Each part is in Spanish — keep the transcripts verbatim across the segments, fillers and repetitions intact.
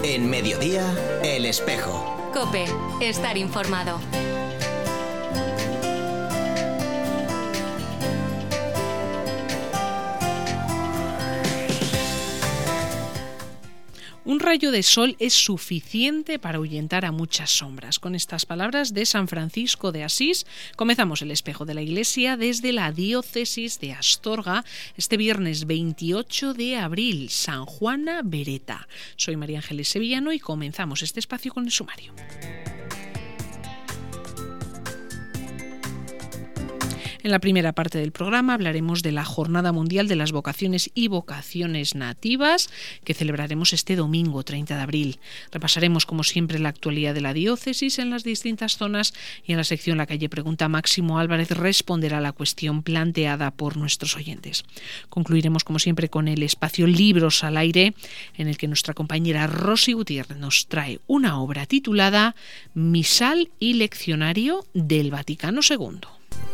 En Mediodía, El Espejo. COPE, estar informado. Un rayo de sol es suficiente para ahuyentar a muchas sombras. Con estas palabras de San Francisco de Asís, comenzamos el espejo de la Iglesia desde la diócesis de Astorga este viernes veintiocho de abril, San Juana Beretta. Soy María Ángeles Sevillano y comenzamos este espacio con el sumario. En la primera parte del programa hablaremos de la Jornada Mundial de las Vocaciones y Vocaciones Nativas, que celebraremos este domingo treinta de abril. Repasaremos, como siempre, la actualidad de la diócesis en las distintas zonas y en la sección La Calle Pregunta, Máximo Álvarez responderá a la cuestión planteada por nuestros oyentes. Concluiremos, como siempre, con el espacio Libros al Aire, en el que nuestra compañera Rosy Gutiérrez nos trae una obra titulada Misal y Leccionario del Vaticano segundo.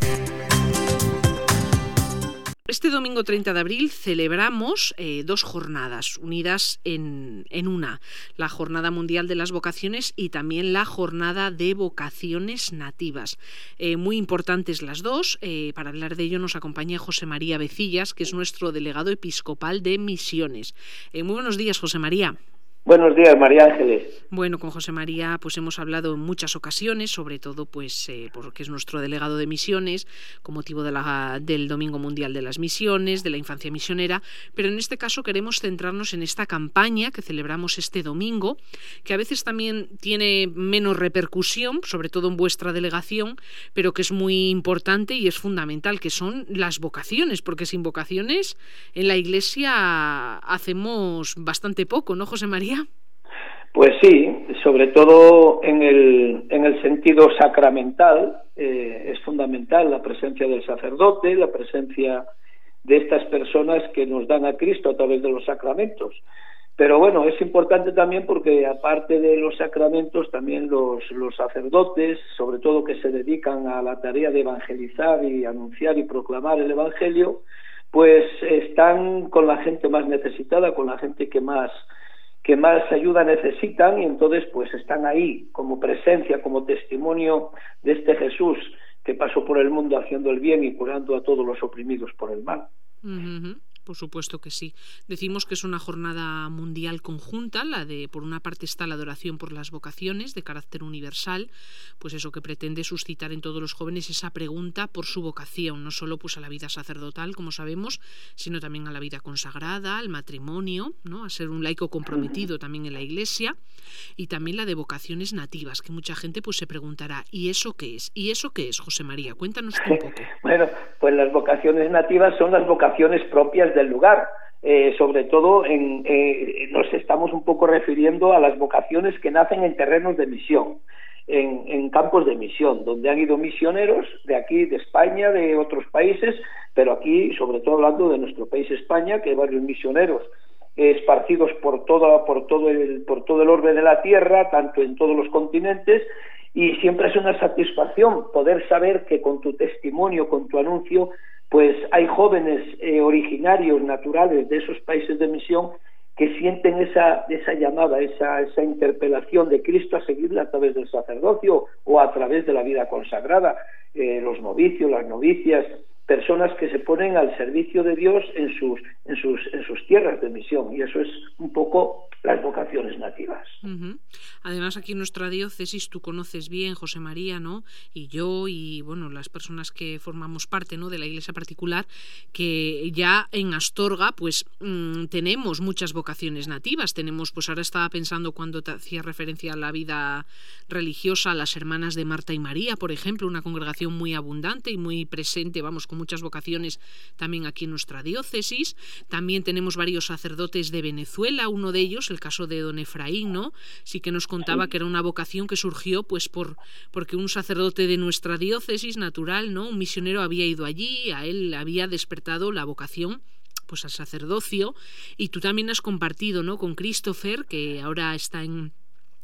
Este domingo treinta de abril celebramos eh, dos jornadas unidas en, en una, la Jornada Mundial de las Vocaciones y también la Jornada de Vocaciones Nativas. Eh, muy importantes las dos. Eh, para hablar de ello nos acompaña José María Becillas, que es nuestro delegado episcopal de Misiones. Eh, muy buenos días, José María. Buenos días, María Ángeles. Bueno, con José María pues hemos hablado en muchas ocasiones, sobre todo pues eh, porque es nuestro delegado de misiones, con motivo de la, del Domingo Mundial de las Misiones, de la Infancia Misionera, pero en este caso queremos centrarnos en esta campaña que celebramos este domingo, que a veces también tiene menos repercusión, sobre todo en vuestra delegación, pero que es muy importante y es fundamental, que son las vocaciones, porque sin vocaciones en la Iglesia hacemos bastante poco, ¿no, José María? Pues sí, sobre todo en el, en el sentido sacramental, eh, es fundamental la presencia del sacerdote, la presencia de estas personas que nos dan a Cristo a través de los sacramentos. Pero bueno, es importante también porque aparte de los sacramentos, también los, los sacerdotes, sobre todo que se dedican a la tarea de evangelizar y anunciar y proclamar el Evangelio, pues están con la gente más necesitada, con la gente que más... que más ayuda necesitan, y entonces pues están ahí como presencia, como testimonio de este Jesús que pasó por el mundo haciendo el bien y curando a todos los oprimidos por el mal. Uh-huh. Por supuesto que sí. Decimos que es una jornada mundial conjunta, la de, por una parte está la adoración por las vocaciones de carácter universal, pues eso que pretende suscitar en todos los jóvenes esa pregunta por su vocación, no solo pues a la vida sacerdotal, como sabemos, sino también a la vida consagrada, al matrimonio, ¿no? A ser un laico comprometido también en la Iglesia, y también la de vocaciones nativas, que mucha gente pues se preguntará, ¿y eso qué es? ¿Y eso qué es, José María? Cuéntanos tú un poco. Bueno, pues las vocaciones nativas son las vocaciones propias del lugar. Eh, sobre todo en, eh, nos estamos un poco refiriendo a las vocaciones que nacen en terrenos de misión, en, en campos de misión, donde han ido misioneros de aquí, de España, de otros países, pero aquí, sobre todo hablando de nuestro país España, que hay varios misioneros eh, esparcidos por todo, por todo el, por todo el orbe de la tierra, tanto en todos los continentes, y siempre es una satisfacción poder saber que con tu testimonio, con tu anuncio, pues hay jóvenes eh, originarios, naturales de esos países de misión que sienten esa, esa llamada, esa, esa interpelación de Cristo a seguirla a través del sacerdocio o a través de la vida consagrada, eh, los novicios, las novicias, personas que se ponen al servicio de Dios en sus, en sus, en sus tierras de misión, y eso es un poco las vocaciones nativas. Uh-huh. Además, aquí en nuestra diócesis tú conoces bien, José María, ¿no? Y yo y bueno, las personas que formamos parte, ¿no?, de la Iglesia particular, que ya en Astorga pues mmm, tenemos muchas vocaciones nativas. Tenemos, pues ahora estaba pensando cuando te hacía referencia a la vida religiosa, las hermanas de Marta y María, por ejemplo, una congregación muy abundante y muy presente, vamos, con muchas vocaciones también aquí en nuestra diócesis. También tenemos varios sacerdotes de Venezuela, uno de ellos, el caso de don Efraín, ¿no? Sí que nos contaba que era una vocación que surgió pues por porque un sacerdote de nuestra diócesis natural, ¿no?, un misionero había ido allí, a él había despertado la vocación pues al sacerdocio, y tú también has compartido, ¿no?, con Christopher, que ahora está en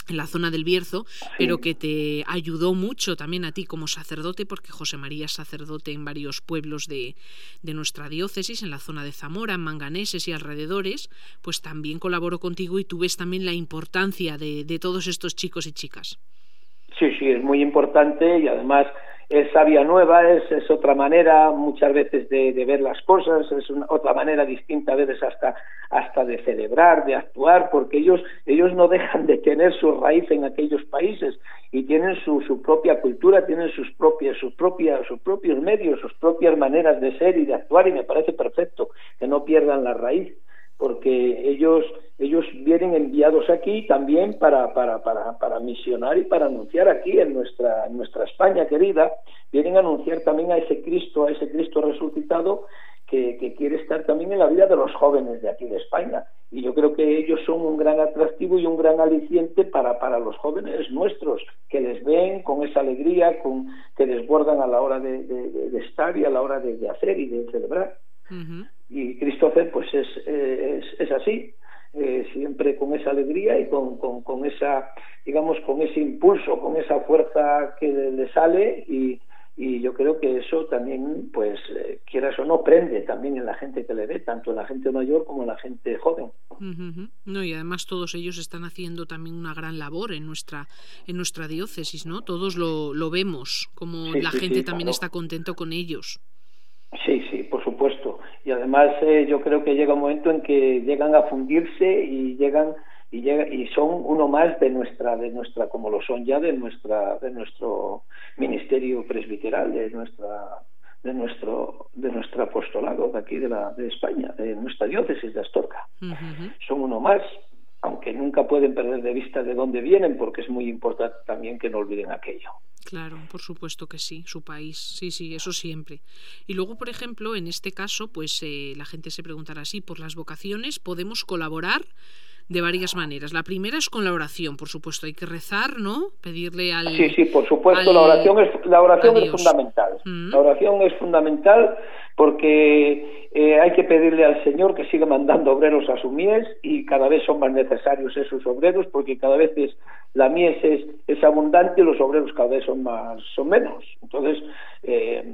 en la zona del Bierzo, sí. pero que te ayudó mucho también a ti como sacerdote, porque José María es sacerdote en varios pueblos de, de nuestra diócesis, en la zona de Zamora, en Manganeses y alrededores, pues también colaboró contigo y tú ves también la importancia de, de todos estos chicos y chicas. Sí, sí, es muy importante y además es sabia nueva, es, es otra manera muchas veces de, de ver las cosas, es una, otra manera distinta a veces hasta hasta de celebrar, de actuar, porque ellos ellos no dejan de tener su raíz en aquellos países y tienen su, su propia cultura, tienen sus propias sus propias sus propios medios, sus propias maneras de ser y de actuar, y me parece perfecto que no pierdan la raíz, porque ellos ellos vienen enviados aquí también para para para para misionar y para anunciar aquí en nuestra en nuestra España querida, vienen a anunciar también a ese Cristo, a ese Cristo resucitado que, que quiere estar también en la vida de los jóvenes de aquí de España, y yo creo que ellos son un gran atractivo y un gran aliciente para para los jóvenes nuestros, que les ven con esa alegría, con que desbordan a la hora de, de, de estar y a la hora de, de hacer y de celebrar. Uh-huh. Y Christopher pues es, es, es así, eh, siempre con esa alegría y con, con, con esa, digamos, con ese impulso, con esa fuerza que le, le sale, y, y yo creo que eso también, pues, eh, quieras o no, prende también en la gente que le ve, tanto en la gente mayor como en la gente joven. Uh-huh. No, y además todos ellos están haciendo también una gran labor en nuestra en nuestra diócesis, ¿no? Todos lo, lo vemos, como sí, la sí, gente sí, también claro. está contento con ellos. Sí, sí, por supuesto. Y además eh, yo creo que llega un momento en que llegan a fundirse y llegan y llega, y son uno más de nuestra de nuestra como lo son ya de nuestra de nuestro ministerio presbiteral, de nuestra de nuestro de nuestro apostolado de aquí de la de España, de nuestra diócesis de Astorga. Uh-huh. Son uno más, aunque nunca pueden perder de vista de dónde vienen, porque es muy importante también que no olviden aquello. Claro, por supuesto que sí, su país, sí, sí, eso siempre. Y luego, por ejemplo, en este caso, pues eh, la gente se preguntará así, por las vocaciones podemos colaborar de varias maneras. La primera es con la oración, por supuesto, hay que rezar, ¿no? Pedirle al... Sí, sí, por supuesto, al, la oración es la oración es fundamental. Mm. La oración es fundamental porque eh, hay que pedirle al Señor que siga mandando obreros a su mies, y cada vez son más necesarios esos obreros, porque cada vez es, la mies es, es abundante y los obreros cada vez son más son menos. Entonces, eh,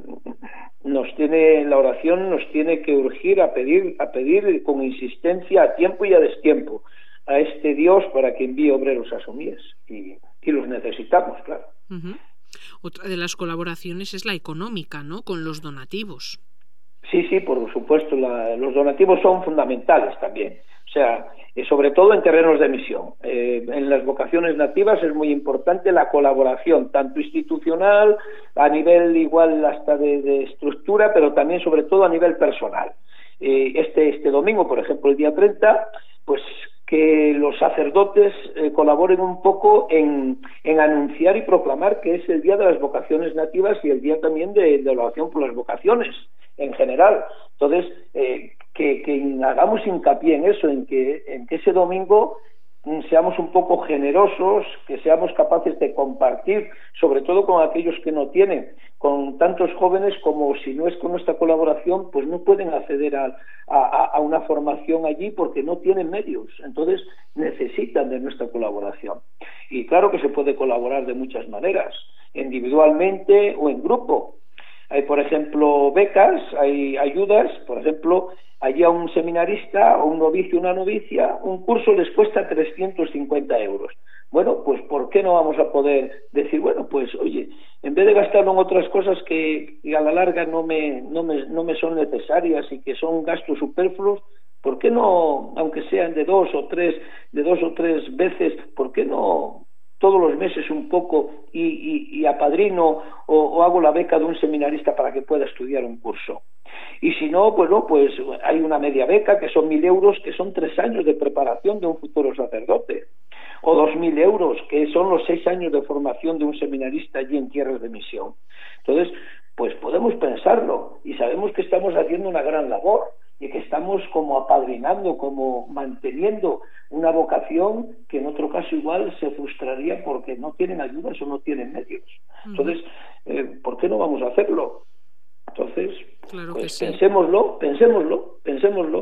nos tiene la oración nos tiene que urgir a pedir a pedir con insistencia, a tiempo y a destiempo, a este Dios para que envíe obreros a su mies, y, y los necesitamos, claro. Uh-huh. Otra de las colaboraciones es la económica, ¿no? Con los donativos. Sí, sí, por supuesto, la, los donativos son fundamentales también, o sea, eh, sobre todo en terrenos de misión. Eh, en las vocaciones nativas es muy importante la colaboración, tanto institucional, a nivel igual hasta de, de estructura, pero también sobre todo a nivel personal. Eh, este, este domingo, por ejemplo, el día treinta, pues que los sacerdotes eh, colaboren un poco en, en anunciar y proclamar que es el día de las vocaciones nativas y el día también de, de la oración por las vocaciones en general. Entonces, eh, que, que hagamos hincapié en eso, en que, en que ese domingo seamos un poco generosos, que seamos capaces de compartir, sobre todo con aquellos que no tienen, con tantos jóvenes como, si no es con nuestra colaboración, pues no pueden acceder a, a, a una formación allí porque no tienen medios, entonces necesitan de nuestra colaboración. Y claro que se puede colaborar de muchas maneras, individualmente o en grupo. Hay, por ejemplo, becas, hay ayudas, por ejemplo, allí a un seminarista o un novicio o una novicia, un curso les cuesta trescientos cincuenta euros. Bueno, pues ¿por qué no vamos a poder decir, bueno, pues oye, en vez de gastarlo en otras cosas que, que a la larga no me, no, me, no me son necesarias y que son gastos superfluos, ¿por qué no, aunque sean de dos o tres, de dos o tres veces, ¿por qué no todos los meses un poco y, y, y apadrino o, o hago la beca de un seminarista para que pueda estudiar un curso? Y si no, pues no, pues hay una media beca que son mil euros, que son tres años de preparación de un futuro sacerdote, o dos mil euros, que son los seis años de formación de un seminarista allí en tierras de misión. Entonces, pues podemos pensarlo y sabemos que estamos haciendo una gran labor y que estamos como apadrinando, como manteniendo una vocación que en otro caso igual se frustraría porque no tienen ayudas o no tienen medios. Entonces, eh, ¿por qué no vamos a hacerlo? Entonces, claro pues sí. pensémoslo, pensémoslo, pensémoslo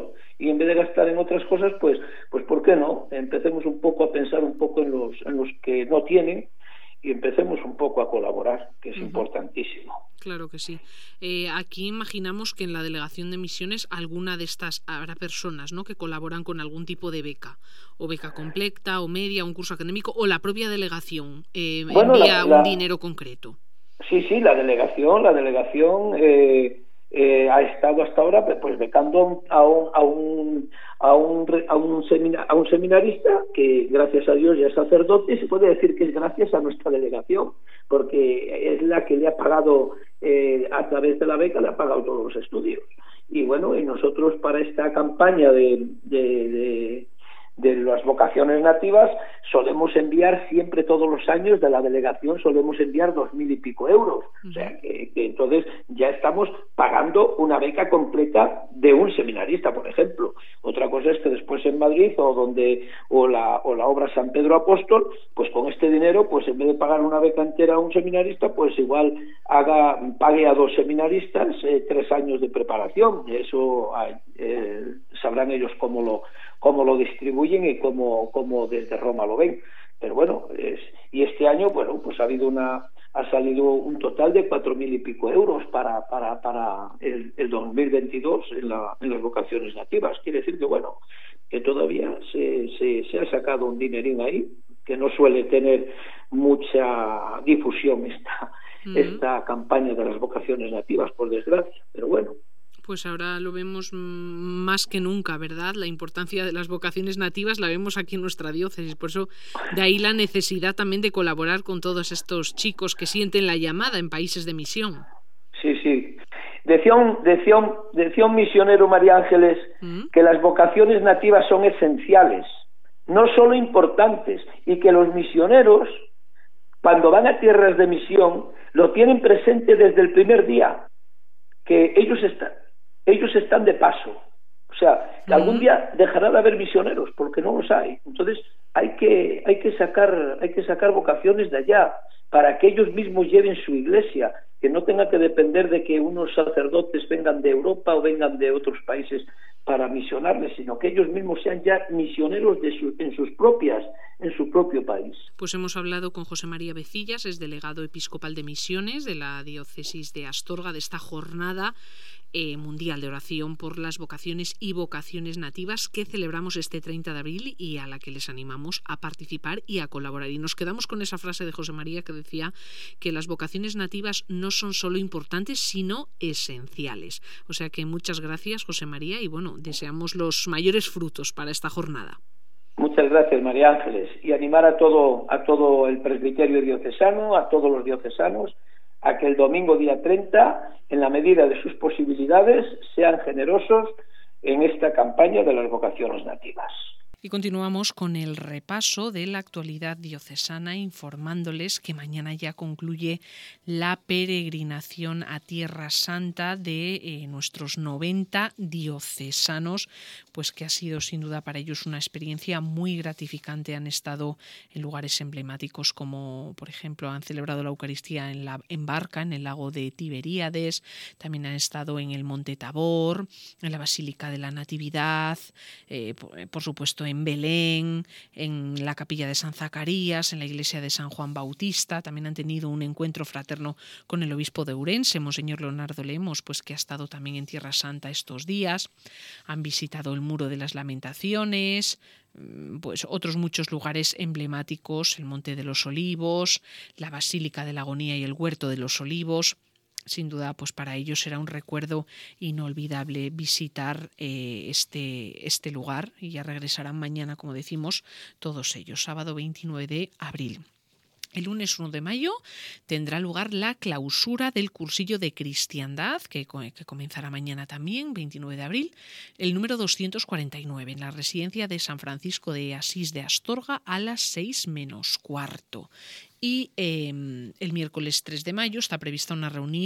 y en vez de gastar en otras cosas, pues, pues ¿por qué no? Empecemos un poco a pensar un poco en los, en los que no tienen y empecemos un poco a colaborar, que es uh-huh. importantísimo. Claro que sí. Eh, aquí imaginamos que en la delegación de misiones alguna de estas habrá personas, ¿no?, que colaboran con algún tipo de beca, o beca completa, o media, un curso académico, o la propia delegación eh, bueno, envía la, la, un dinero concreto. Sí, sí, la delegación, la delegación eh, eh, ha estado hasta ahora pues becando a un a un a un a un, semina, a un seminarista que gracias a Dios ya es sacerdote, y se puede decir que es gracias a nuestra delegación, porque es la que le ha pagado eh, a través de la beca, le ha pagado todos los estudios. Y bueno, y nosotros para esta campaña de, de, de de las vocaciones nativas solemos enviar siempre, todos los años de la delegación solemos enviar dos mil y pico euros, uh-huh. o sea que, que entonces ya estamos pagando una beca completa de un seminarista, por ejemplo. Otra cosa es que después en Madrid o donde o la o la obra San Pedro Apóstol, pues con este dinero, pues en vez de pagar una beca entera a un seminarista, pues igual haga pague a dos seminaristas eh, tres años de preparación. Eso eh, sabrán ellos cómo lo cómo lo distribuyen y cómo, cómo desde Roma lo ven. Pero bueno, es, y este año, bueno, pues ha habido una, ha salido un total de cuatro mil y pico euros para, para, para el, el dos mil veintidós en, la, en las vocaciones nativas. Quiere decir que, bueno, que todavía se, se, se ha sacado un dinerín ahí, que no suele tener mucha difusión esta, mm. esta campaña de las vocaciones nativas, por desgracia, pero bueno. Pues ahora lo vemos más que nunca, ¿verdad? La importancia de las vocaciones nativas la vemos aquí en nuestra diócesis, por eso de ahí la necesidad también de colaborar con todos estos chicos que sienten la llamada en países de misión. Sí, sí. Decía un, decía un, decía un misionero, María Ángeles, ¿Mm? que las vocaciones nativas son esenciales, no solo importantes, y que los misioneros, cuando van a tierras de misión, lo tienen presente desde el primer día, que ellos están ellos están de paso, o sea, que algún día dejará de haber misioneros porque no los hay. Entonces hay que hay que sacar hay que sacar vocaciones de allá para que ellos mismos lleven su iglesia, que no tenga que depender de que unos sacerdotes vengan de Europa o vengan de otros países para misionarles, sino que ellos mismos sean ya misioneros de su, en sus propias en su propio país. Pues hemos hablado con José María Becillas, es delegado episcopal de misiones de la diócesis de Astorga, de esta jornada eh, mundial de oración por las vocaciones y vocaciones nativas que celebramos este treinta de abril y a la que les animamos a participar y a colaborar. Y nos quedamos con esa frase de José María que decía que las vocaciones nativas no son solo importantes, sino esenciales. O sea que muchas gracias, José María, y bueno, deseamos los mayores frutos para esta jornada. Muchas gracias, María Ángeles, y animar a todo a todo el presbiterio diocesano, a todos los diocesanos, a que el domingo día treinta, en la medida de sus posibilidades, sean generosos en esta campaña de las vocaciones nativas. Y continuamos con el repaso de la actualidad diocesana, informándoles que mañana ya concluye la peregrinación a Tierra Santa de eh, nuestros noventa diocesanos, pues que ha sido sin duda para ellos una experiencia muy gratificante. Han estado en lugares emblemáticos como, por ejemplo, han celebrado la Eucaristía en, la, en Barca, en el lago de Tiberíades, también han estado en el Monte Tabor, en la Basílica de la Natividad, eh, por, por supuesto en en Belén, en la capilla de San Zacarías, en la iglesia de San Juan Bautista. También han tenido un encuentro fraterno con el obispo de Ourense, Monseñor Leonardo Lemos, pues que ha estado también en Tierra Santa estos días. Han visitado el Muro de las Lamentaciones, pues otros muchos lugares emblemáticos, el Monte de los Olivos, la Basílica de la Agonía y el Huerto de los Olivos. Sin duda, pues para ellos será un recuerdo inolvidable visitar eh, este, este lugar, y ya regresarán mañana, como decimos, todos ellos, sábado veintinueve de abril. El lunes uno de mayo tendrá lugar la clausura del cursillo de cristiandad, que, que comenzará mañana también, veintinueve de abril, el número doscientos cuarenta y nueve, en la residencia de San Francisco de Asís de Astorga a las seis menos cuarto. Y eh, el miércoles tres de mayo está prevista una reunión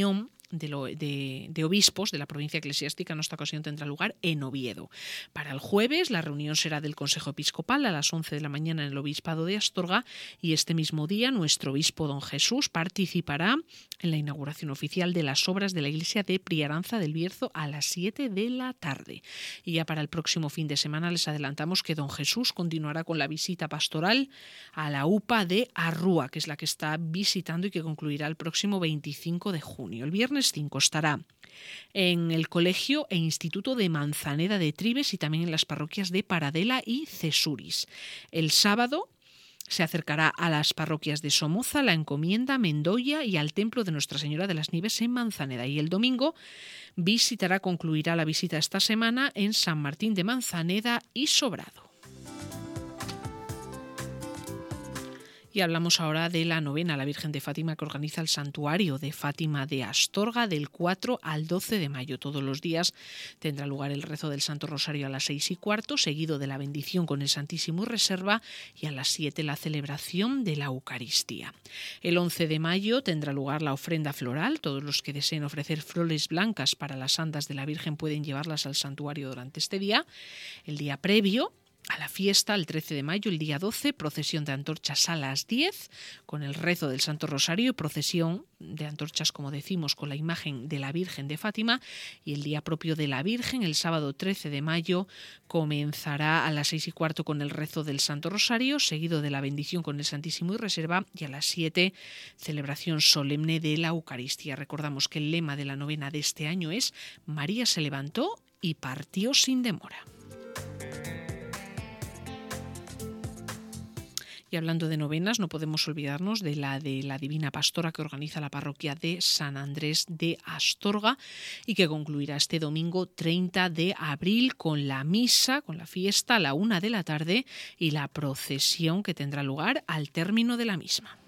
De, lo, de, de obispos de la provincia eclesiástica. En esta ocasión tendrá lugar en Oviedo. Para el jueves la reunión será del Consejo Episcopal a las once de la mañana en el Obispado de Astorga, y este mismo día nuestro obispo don Jesús participará en la inauguración oficial de las obras de la iglesia de Priaranza del Bierzo a las siete de la tarde. Y ya para el próximo fin de semana les adelantamos que don Jesús continuará con la visita pastoral a la U P A de Arrúa, que es la que está visitando y que concluirá el próximo veinticinco de junio. El viernes cinco estará en el Colegio e Instituto de Manzaneda de Tribes y también en las parroquias de Paradela y Cesuris. El sábado se acercará a las parroquias de Somoza, La Encomienda, Mendoya y al Templo de Nuestra Señora de las Nieves en Manzaneda. Y el domingo visitará, concluirá la visita esta semana en San Martín de Manzaneda y Sobrado. Y hablamos ahora de la novena a la Virgen de Fátima que organiza el Santuario de Fátima de Astorga del cuatro al doce de mayo. Todos los días tendrá lugar el rezo del Santo Rosario a las seis y cuarto, seguido de la bendición con el Santísimo y Reserva, y a las siete la celebración de la Eucaristía. El once de mayo tendrá lugar la ofrenda floral. Todos los que deseen ofrecer flores blancas para las andas de la Virgen pueden llevarlas al santuario durante este día. El día previo a la fiesta, el trece de mayo, el día doce, procesión de antorchas a las diez, con el rezo del Santo Rosario y procesión de antorchas, como decimos, con la imagen de la Virgen de Fátima. Y el día propio de la Virgen, el sábado trece de mayo, comenzará a las seis y cuarto con el rezo del Santo Rosario, seguido de la bendición con el Santísimo y Reserva, y a las siete, celebración solemne de la Eucaristía. Recordamos que el lema de la novena de este año es María se levantó y partió sin demora. Y hablando de novenas, no podemos olvidarnos de la de la Divina Pastora que organiza la parroquia de San Andrés de Astorga y que concluirá este domingo treinta de abril con la misa, con la fiesta a la una de la tarde y la procesión que tendrá lugar al término de la misma.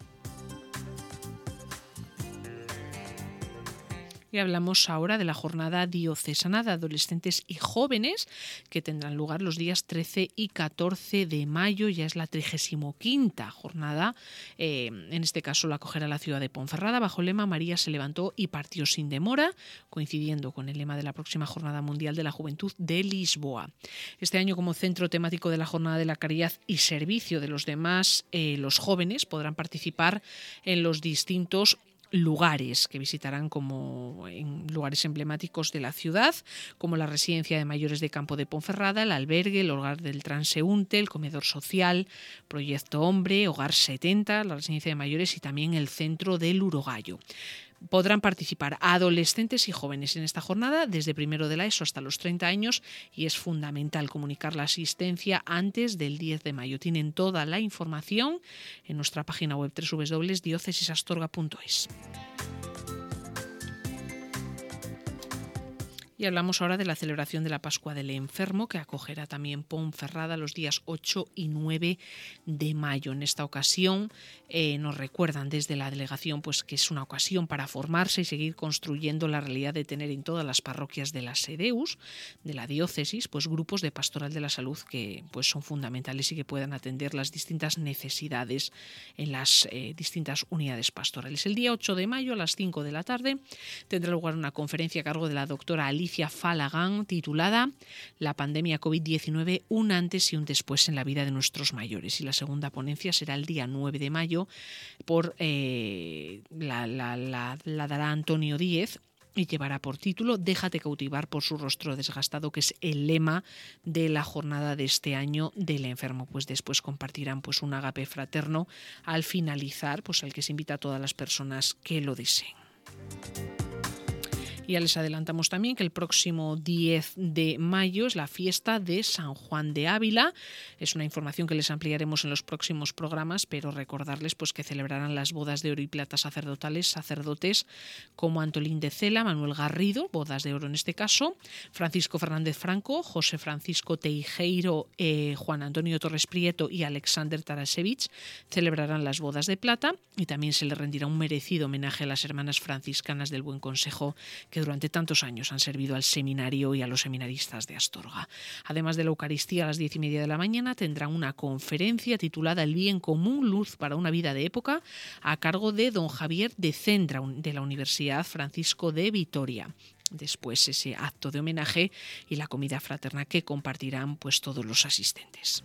Y hablamos ahora de la jornada diocesana de adolescentes y jóvenes que tendrán lugar los días trece y catorce de mayo. Ya es la trigésimo quinta jornada. Eh, en este caso la acogerá la ciudad de Ponferrada bajo el lema María se levantó y partió sin demora, coincidiendo con el lema de la próxima Jornada Mundial de la Juventud de Lisboa. Este año, como centro temático de la Jornada de la Caridad y servicio de los demás, eh, los jóvenes podrán participar en los distintos lugares que visitarán, como en lugares emblemáticos de la ciudad, como la residencia de mayores de Campo de Ponferrada, el albergue, el hogar del transeúnte, el comedor social, Proyecto Hombre, Hogar setenta, la residencia de mayores y también el centro del Urogallo. Podrán participar adolescentes y jóvenes en esta jornada desde primero de la ESO hasta los treinta años y es fundamental comunicar la asistencia antes del diez de mayo. Tienen toda la información en nuestra página web doble u doble u doble u punto diócesis astorga punto es. Y hablamos ahora de la celebración de la Pascua del Enfermo, que acogerá también Ponferrada los días ocho y nueve de mayo. En esta ocasión eh, nos recuerdan desde la delegación pues, que es una ocasión para formarse y seguir construyendo la realidad de tener en todas las parroquias de la SEDEUS, de la diócesis, pues grupos de pastoral de la salud que pues, son fundamentales y que puedan atender las distintas necesidades en las eh, distintas unidades pastorales. El día ocho de mayo a las cinco de la tarde tendrá lugar una conferencia a cargo de la doctora Alicia Falagán titulada La pandemia COVID diecinueve, un antes y un después en la vida de nuestros mayores. Y la segunda ponencia será el día nueve de mayo por eh, la, la, la, la dará Antonio Díez y llevará por título Déjate cautivar por su rostro desgastado, que es el lema de la jornada de este año del enfermo. Pues después compartirán pues un agape fraterno al finalizar, pues al que se invita a todas las personas que lo deseen. Ya les adelantamos también que el próximo diez de mayo es la fiesta de San Juan de Ávila. Es una información que les ampliaremos en los próximos programas, pero recordarles pues, que celebrarán las bodas de oro y plata sacerdotales, sacerdotes como Antolín de Cela, Manuel Garrido, bodas de oro en este caso, Francisco Fernández Franco, José Francisco Teijeiro, eh, Juan Antonio Torres Prieto y Alexander Tarasevich celebrarán las bodas de plata y también se le rendirá un merecido homenaje a las hermanas franciscanas del Buen Consejo que que durante tantos años han servido al seminario y a los seminaristas de Astorga. Además de la Eucaristía, a las diez y media de la mañana tendrán una conferencia titulada El bien común, luz para una vida de época, a cargo de don Javier de Cendra, de la Universidad Francisco de Vitoria. Después ese acto de homenaje y la comida fraterna que compartirán pues todos los asistentes.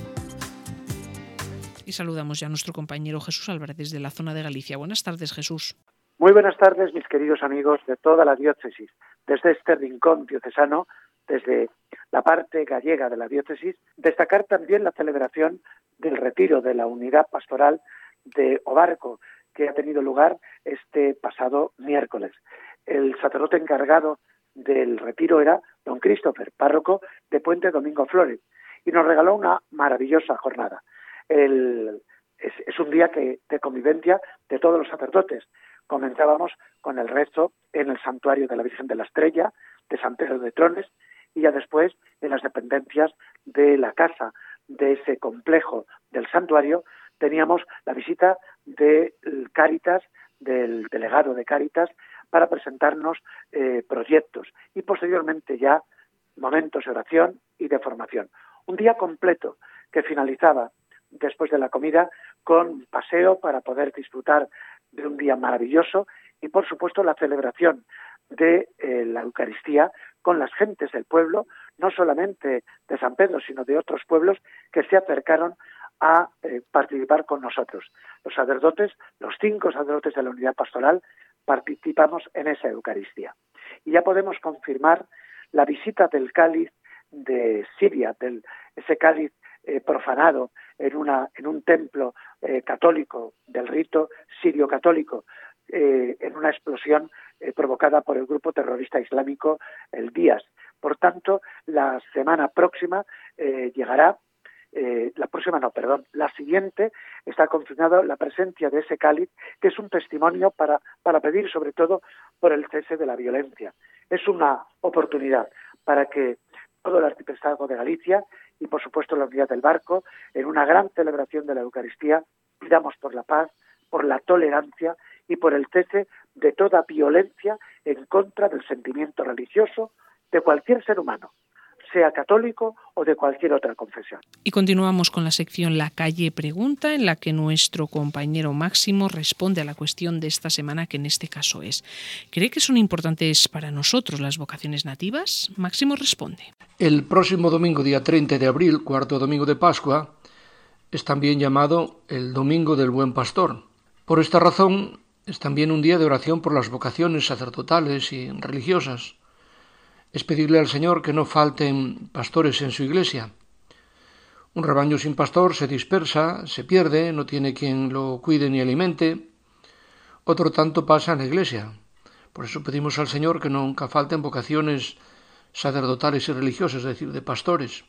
Y saludamos ya a nuestro compañero Jesús Álvarez desde la zona de Galicia. Buenas tardes, Jesús. Muy buenas tardes, mis queridos amigos de toda la diócesis. Desde este rincón diocesano, desde la parte gallega de la diócesis, destacar también la celebración del retiro de la unidad pastoral de Obarco, que ha tenido lugar este pasado miércoles. El sacerdote encargado del retiro era don Christopher, párroco de Puente Domingo Flores, y nos regaló una maravillosa jornada. El, es, es un día que, de convivencia de todos los sacerdotes. Comenzábamos con el rezo en el santuario de la Virgen de la Estrella, de San Pedro de Trones, y ya después en las dependencias de la casa, de ese complejo del santuario, teníamos la visita del Cáritas, del delegado de Cáritas, para presentarnos eh, proyectos y posteriormente ya momentos de oración y de formación. Un día completo que finalizaba después de la comida con paseo para poder disfrutar de un día maravilloso y por supuesto la celebración de eh, la Eucaristía con las gentes del pueblo, no solamente de San Pedro sino de otros pueblos que se acercaron a eh, participar con nosotros. Los sacerdotes, los cinco sacerdotes de la unidad pastoral, participamos en esa Eucaristía. Y ya podemos confirmar la visita del cáliz de Siria, del, ese cáliz eh, profanado en, una, en un templo eh, católico, del rito sirio-católico, eh, en una explosión eh, provocada por el grupo terrorista islámico el Díaz. Por tanto, la semana próxima eh, llegará Eh, la próxima no, perdón, la siguiente está confirmada la presencia de ese cáliz, que es un testimonio para, para pedir sobre todo por el cese de la violencia. Es una oportunidad para que todo el arciprestazgo de Galicia y por supuesto la unidad del Barco, en una gran celebración de la Eucaristía, pidamos por la paz, por la tolerancia y por el cese de toda violencia en contra del sentimiento religioso de cualquier ser humano, sea católico o de cualquier otra confesión. Y continuamos con la sección La Calle Pregunta, en la que nuestro compañero Máximo responde a la cuestión de esta semana, que en este caso es: ¿cree que son importantes para nosotros las vocaciones nativas? Máximo responde. El próximo domingo, día treinta de abril, cuarto domingo de Pascua, es también llamado el Domingo del Buen Pastor. Por esta razón, es también un día de oración por las vocaciones sacerdotales y religiosas. Es pedirle al Señor que no falten pastores en su iglesia. Un rebaño sin pastor se dispersa, se pierde, no tiene quien lo cuide ni alimente. Otro tanto pasa en la iglesia. Por eso pedimos al Señor que nunca falten vocaciones sacerdotales y religiosas, es decir, de pastores.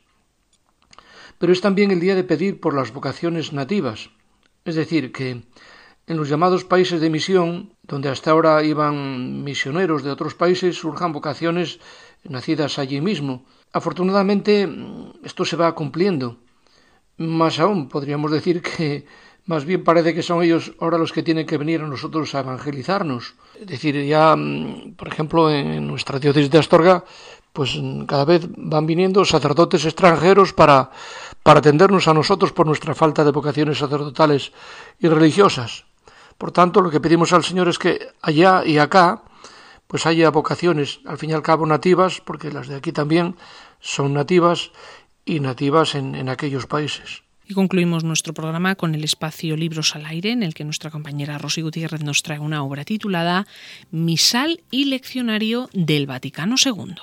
Pero es también el día de pedir por las vocaciones nativas, es decir, que en los llamados países de misión, donde hasta ahora iban misioneros de otros países, surjan vocaciones nacidas allí mismo. Afortunadamente, esto se va cumpliendo. Más aún, podríamos decir que más bien parece que son ellos ahora los que tienen que venir a nosotros a evangelizarnos. Es decir, ya, por ejemplo, en nuestra diócesis de Astorga, pues cada vez van viniendo sacerdotes extranjeros para, para atendernos a nosotros por nuestra falta de vocaciones sacerdotales y religiosas. Por tanto, lo que pedimos al Señor es que allá y acá pues haya vocaciones, al fin y al cabo nativas, porque las de aquí también son nativas y nativas en, en aquellos países. Y concluimos nuestro programa con el espacio Libros al Aire, en el que nuestra compañera Rosy Gutiérrez nos trae una obra titulada Misal y Leccionario del Vaticano segundo.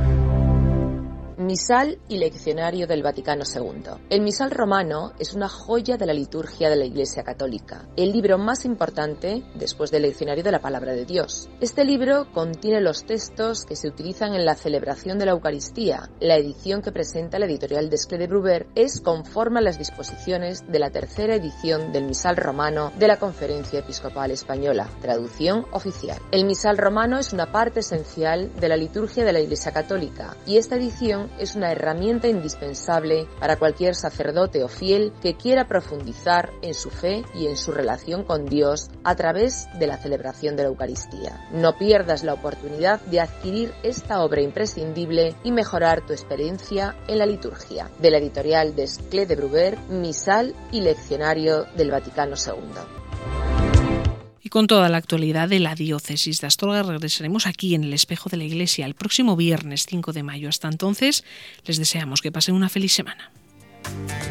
Misal y Leccionario del Vaticano segundo. El Misal romano es una joya de la liturgia de la Iglesia Católica, el libro más importante después del Leccionario de la Palabra de Dios. Este libro contiene los textos que se utilizan en la celebración de la Eucaristía. La edición que presenta la editorial Desclée de Bruber es conforme a las disposiciones de la tercera edición del Misal romano de la Conferencia Episcopal Española, traducción oficial. El Misal romano es una parte esencial de la liturgia de la Iglesia Católica y esta edición es una herramienta indispensable para cualquier sacerdote o fiel que quiera profundizar en su fe y en su relación con Dios a través de la celebración de la Eucaristía. No pierdas la oportunidad de adquirir esta obra imprescindible y mejorar tu experiencia en la liturgia. De la editorial Desclés de Bruber, Misal y Leccionario del Vaticano segundo. Y con toda la actualidad de la diócesis de Astorga regresaremos aquí en el Espejo de la Iglesia el próximo viernes cinco de mayo. Hasta entonces, les deseamos que pasen una feliz semana.